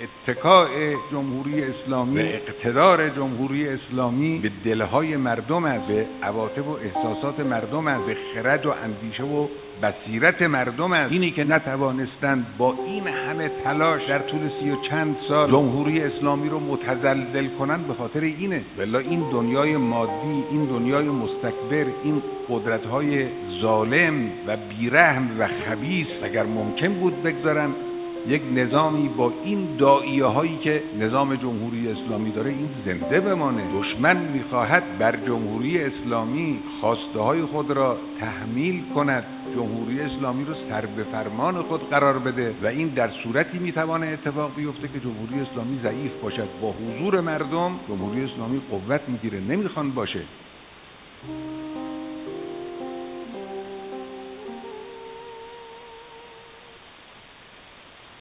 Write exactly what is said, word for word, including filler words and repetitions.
اتکاء جمهوری اسلامی و اقتدار جمهوری اسلامی به دلهای مردم است، به عواطف و احساسات مردم است، به خرد و اندیشه و بصیرت مردم است. اینی که نتوانستند با این همه تلاش در طول سی و چند سال جمهوری اسلامی رو متزلزل کنند به خاطر اینه. ولی این دنیای مادی، این دنیای مستکبر، این قدرت‌های ظالم و بیرحم و خبیث اگر ممکن بود بگذارن یک نظامی با این داعیه هایی که نظام جمهوری اسلامی داره این زنده بمانه. دشمن میخواهد بر جمهوری اسلامی خواسته های خود را تحمیل کند، جمهوری اسلامی رو سر به فرمان خود قرار بده و این در صورتی میتوانه اتفاق بیفته که جمهوری اسلامی ضعیف باشد. با حضور مردم جمهوری اسلامی قوت میگیره، نمیخوان باشه.